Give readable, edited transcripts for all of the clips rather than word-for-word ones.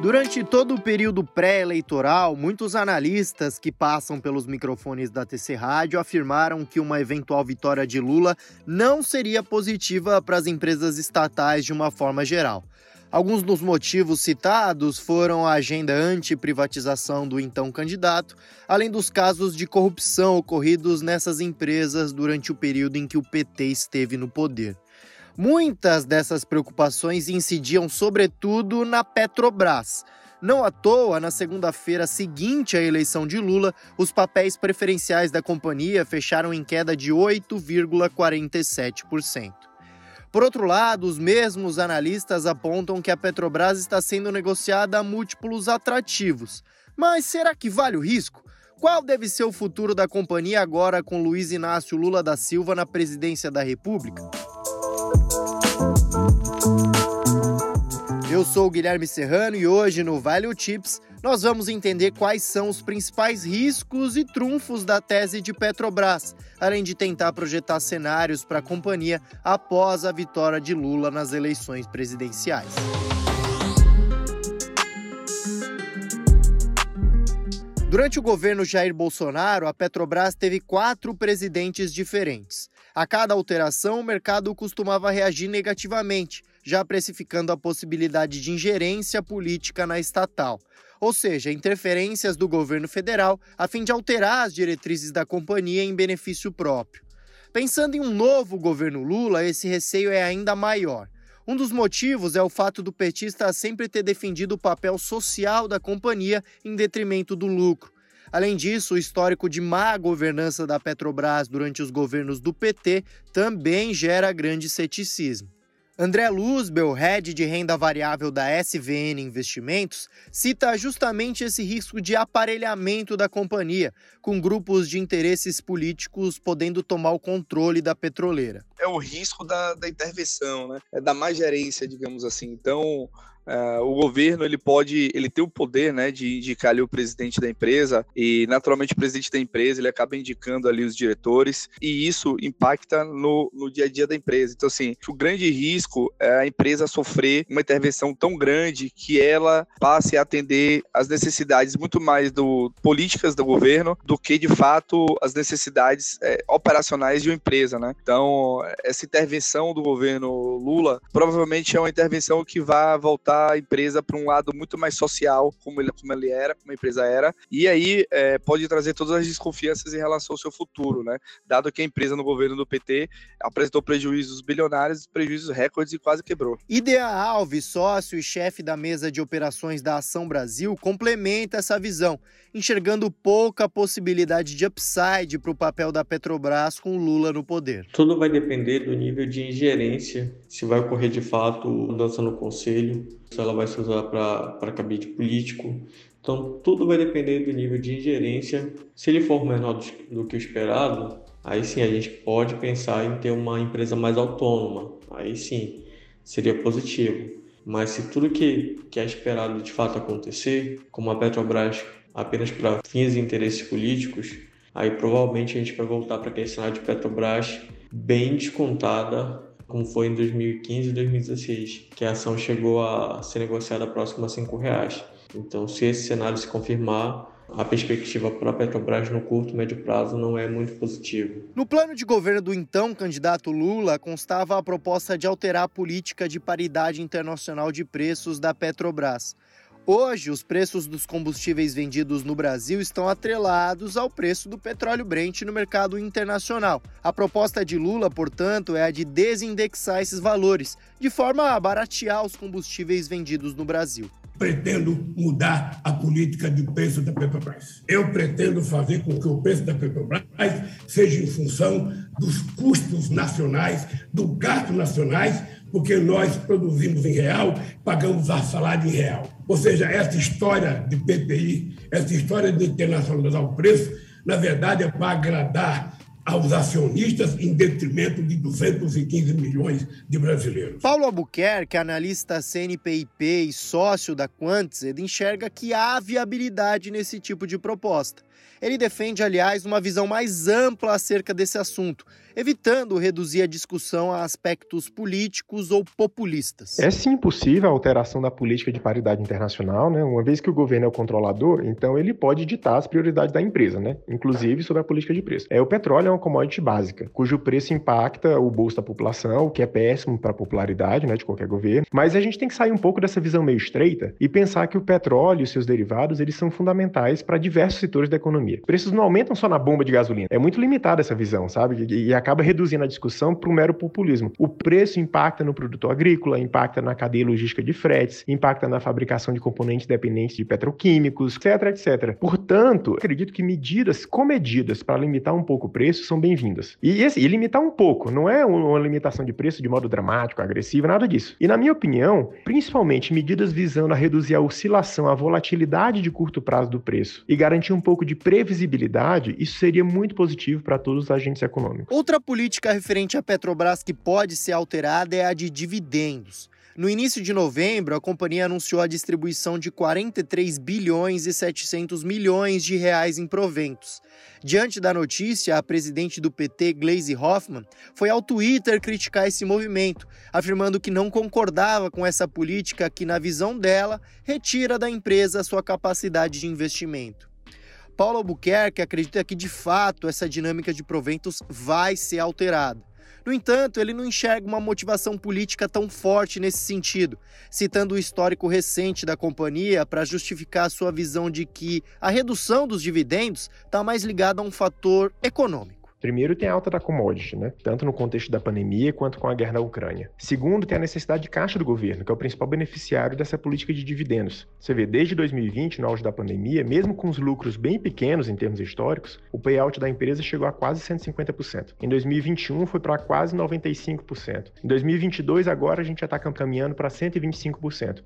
Durante todo o período pré-eleitoral, muitos analistas que passam pelos microfones da TC Rádio afirmaram que uma eventual vitória de Lula não seria positiva para as empresas estatais de uma forma geral. Alguns dos motivos citados foram a agenda anti-privatização do então candidato, além dos casos de corrupção ocorridos nessas empresas durante o período em que o PT esteve no poder. Muitas dessas preocupações incidiam sobretudo na Petrobras. Não à toa, na segunda-feira seguinte à eleição de Lula, os papéis preferenciais da companhia fecharam em queda de 8,47%. Por outro lado, os mesmos analistas apontam que a Petrobras está sendo negociada a múltiplos atrativos. Mas será que vale o risco? Qual deve ser o futuro da companhia agora com Luiz Inácio Lula da Silva na presidência da República? Eu sou o Guilherme Serrano e hoje no Value Tips nós vamos entender quais são os principais riscos e trunfos da tese de Petrobras, além de tentar projetar cenários para a companhia após a vitória de Lula nas eleições presidenciais. Durante o governo Jair Bolsonaro, a Petrobras teve 4 presidentes diferentes. A cada alteração, o mercado costumava reagir negativamente, já precificando a possibilidade de ingerência política na estatal, ou seja, interferências do governo federal a fim de alterar as diretrizes da companhia em benefício próprio. Pensando em um novo governo Lula, esse receio é ainda maior. Um dos motivos é o fato do petista sempre ter defendido o papel social da companhia em detrimento do lucro. Além disso, o histórico de má governança da Petrobras durante os governos do PT também gera grande ceticismo. André Luzbel, head de renda variável da SVN Investimentos, cita justamente esse risco de aparelhamento da companhia, com grupos de interesses políticos podendo tomar o controle da petroleira. É o risco da intervenção, né? É da má gerência, digamos assim. Então, o governo ele tem o poder, né, de indicar ali o presidente da empresa e naturalmente o presidente da empresa ele acaba indicando ali os diretores e isso impacta no dia a dia da empresa. Então assim, o grande risco é a empresa sofrer uma intervenção tão grande que ela passe a atender às necessidades muito mais políticas do governo do que de fato as necessidades operacionais de uma empresa, né? Então essa intervenção do governo Lula provavelmente é uma intervenção que vai voltar a empresa para um lado muito mais social, como a empresa era, e aí pode trazer todas as desconfianças em relação ao seu futuro, né? Dado que a empresa no governo do PT apresentou prejuízos bilionários, prejuízos recordes e quase quebrou. Idea Alves, sócio e chefe da mesa de operações da Ação Brasil, complementa essa visão, enxergando pouca possibilidade de upside para o papel da Petrobras com Lula no poder. Tudo vai depender do nível de ingerência, se vai ocorrer de fato mudança no conselho, se ela vai se usar para cabide político. Então, tudo vai depender do nível de ingerência. Se ele for menor do que o esperado, aí sim a gente pode pensar em ter uma empresa mais autônoma. Aí sim, seria positivo. Mas se tudo que é esperado de fato acontecer, como a Petrobras apenas para fins e interesses políticos, aí provavelmente a gente vai voltar para aquele cenário de Petrobras bem descontada, como foi em 2015 e 2016, que a ação chegou a ser negociada próximo a R$5. Então, se esse cenário se confirmar, a perspectiva para a Petrobras no curto e médio prazo não é muito positiva. No plano de governo do então candidato Lula, constava a proposta de alterar a política de paridade internacional de preços da Petrobras. Hoje, os preços dos combustíveis vendidos no Brasil estão atrelados ao preço do petróleo Brent no mercado internacional. A proposta de Lula, portanto, é a de desindexar esses valores, de forma a baratear os combustíveis vendidos no Brasil. Pretendo mudar a política de preço da Petrobras. Eu pretendo fazer com que o preço da Petrobras seja em função dos custos nacionais, do gasto nacionais, porque nós produzimos em real, pagamos a salário em real. Ou seja, essa história de PPI, essa história de internacionalizar o preço, na verdade é para agradar aos acionistas em detrimento de 215 milhões de brasileiros. Paulo Albuquerque, analista CNPIP e sócio da Quantz, enxerga que há viabilidade nesse tipo de proposta. Ele defende, aliás, uma visão mais ampla acerca desse assunto, evitando reduzir a discussão a aspectos políticos ou populistas. É sim possível a alteração da política de paridade internacional, né? Uma vez que o governo é o controlador, então ele pode ditar as prioridades da empresa, né? Inclusive sobre a política de preço. O petróleo é uma commodity básica, cujo preço impacta o bolso da população, o que é péssimo para a popularidade, né, de qualquer governo. Mas a gente tem que sair um pouco dessa visão meio estreita e pensar que o petróleo e os seus derivados, eles são fundamentais para diversos setores da economia. Preços não aumentam só na bomba de gasolina. É muito limitada essa visão, sabe? E acaba reduzindo a discussão para um mero populismo. O preço impacta no produto agrícola, impacta na cadeia logística de fretes, impacta na fabricação de componentes dependentes de petroquímicos, etc, etc. Portanto, acredito que medidas comedidas para limitar um pouco o preço são bem-vindas. E limitar um pouco, não é uma limitação de preço de modo dramático, agressivo, nada disso. E na minha opinião, principalmente medidas visando a reduzir a oscilação, a volatilidade de curto prazo do preço e garantir um pouco de previsibilidade, isso seria muito positivo para todos os agentes econômicos. Outra política referente à Petrobras que pode ser alterada é a de dividendos. No início de novembro, a companhia anunciou a distribuição de 43 bilhões e 700 milhões de reais em proventos. Diante da notícia, a presidente do PT, Gleisi Hoffmann, foi ao Twitter criticar esse movimento, afirmando que não concordava com essa política que, na visão dela, retira da empresa sua capacidade de investimento. Paulo Albuquerque acredita que, de fato, essa dinâmica de proventos vai ser alterada. No entanto, ele não enxerga uma motivação política tão forte nesse sentido, citando o histórico recente da companhia para justificar sua visão de que a redução dos dividendos está mais ligada a um fator econômico. Primeiro, tem a alta da commodity, né? Tanto no contexto da pandemia quanto com a guerra na Ucrânia. Segundo, tem a necessidade de caixa do governo, que é o principal beneficiário dessa política de dividendos. Você vê, desde 2020, no auge da pandemia, mesmo com os lucros bem pequenos em termos históricos, o payout da empresa chegou a quase 150%. Em 2021, foi para quase 95%. Em 2022, agora, a gente já está caminhando para 125%.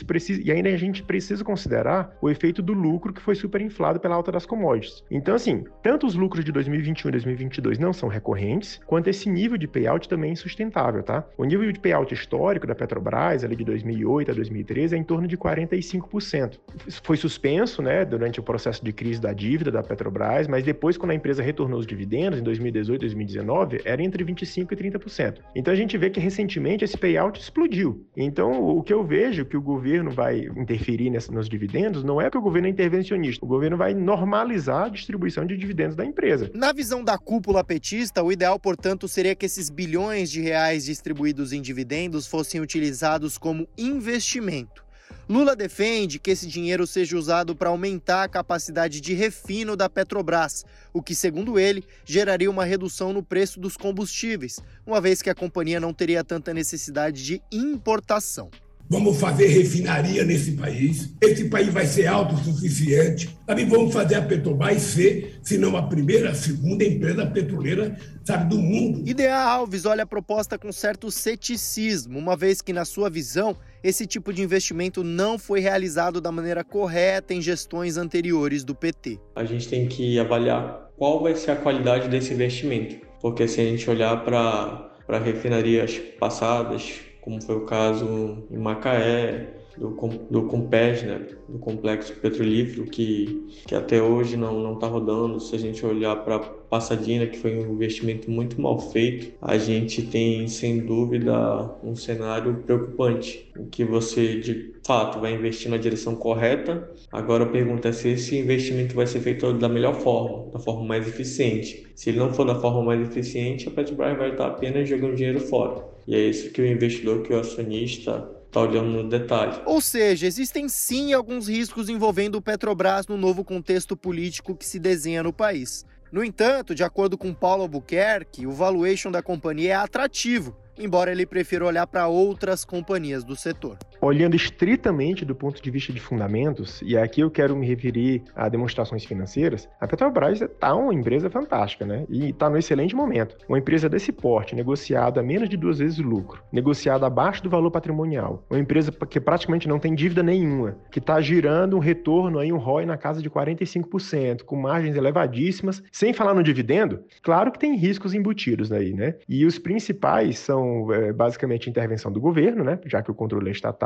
E ainda a gente precisa considerar o efeito do lucro que foi superinflado pela alta das commodities. Então, assim, tanto os lucros de 2021 e 2022 não são recorrentes, quanto esse nível de payout também é insustentável, tá? O nível de payout histórico da Petrobras, ali de 2008 a 2013, é em torno de 45%. Foi suspenso, né, durante o processo de crise da dívida da Petrobras, mas depois, quando a empresa retornou os dividendos, em 2018 e 2019, era entre 25% e 30%. Então, a gente vê que, recentemente, esse payout explodiu. Então, o que eu vejo que o governo vai interferir nos dividendos não é que o governo é intervencionista. O governo vai normalizar a distribuição de dividendos da empresa. Na visão da cúpula petista, o ideal, portanto, seria que esses bilhões de reais distribuídos em dividendos fossem utilizados como investimento. Lula defende que esse dinheiro seja usado para aumentar a capacidade de refino da Petrobras, o que, segundo ele, geraria uma redução no preço dos combustíveis, uma vez que a companhia não teria tanta necessidade de importação. Vamos fazer refinaria nesse país. Esse país vai ser autossuficiente. Também vamos fazer a Petrobras ser, se não a primeira, a segunda empresa petroleira, do mundo. Idea Alves olha a proposta com certo ceticismo, uma vez que, na sua visão, esse tipo de investimento não foi realizado da maneira correta em gestões anteriores do PT. A gente tem que avaliar qual vai ser a qualidade desse investimento, porque se a gente olhar para refinarias passadas, como foi o caso em Macaé, do Compes, né, do Complexo Petrolífero, que até hoje não está rodando. Se a gente olhar para Passadina, que foi um investimento muito mal feito, a gente tem, sem dúvida, um cenário preocupante, em que você, de fato, vai investir na direção correta. Agora a pergunta é se esse investimento vai ser feito da melhor forma, da forma mais eficiente. Se ele não for da forma mais eficiente, a Petrobras vai estar apenas jogando dinheiro fora. E é isso que o investidor, que o acionista, está olhando no detalhe. Ou seja, existem sim alguns riscos envolvendo o Petrobras no novo contexto político que se desenha no país. No entanto, de acordo com Paulo Albuquerque, o valuation da companhia é atrativo, embora ele prefira olhar para outras companhias do setor. Olhando estritamente do ponto de vista de fundamentos, e aqui eu quero me referir a demonstrações financeiras, a Petrobras está uma empresa fantástica, né? E está no excelente momento. Uma empresa desse porte, negociada a menos de 2 vezes o lucro, negociada abaixo do valor patrimonial, uma empresa que praticamente não tem dívida nenhuma, que está girando um retorno, aí, um ROI na casa de 45%, com margens elevadíssimas, sem falar no dividendo. Claro que tem riscos embutidos aí, né? E os principais são basicamente a intervenção do governo, né? Já que o controle é estatal,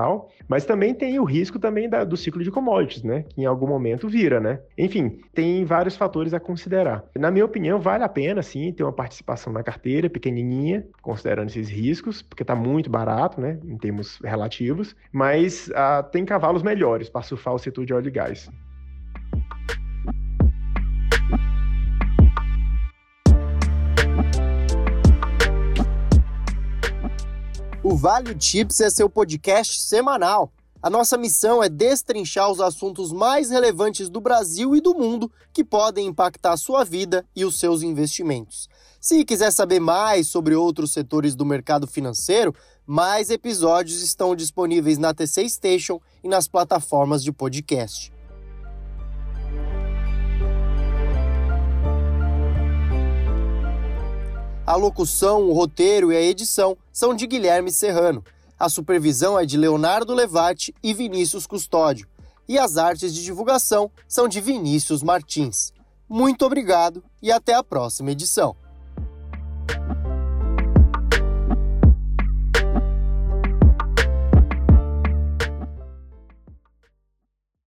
nacional, mas também tem o risco também do ciclo de commodities, né? Que em algum momento vira, né? Enfim, tem vários fatores a considerar. Na minha opinião, vale a pena, sim, ter uma participação na carteira pequenininha, considerando esses riscos, porque está muito barato, né? Em termos relativos, mas tem cavalos melhores para surfar o setor de óleo e gás. O Value Tips é seu podcast semanal. A nossa missão é destrinchar os assuntos mais relevantes do Brasil e do mundo que podem impactar a sua vida e os seus investimentos. Se quiser saber mais sobre outros setores do mercado financeiro, mais episódios estão disponíveis na TC Station e nas plataformas de podcast. A locução, o roteiro e a edição são de Guilherme Serrano. A supervisão é de Leonardo Levati e Vinícius Custódio. E as artes de divulgação são de Vinícius Martins. Muito obrigado e até a próxima edição.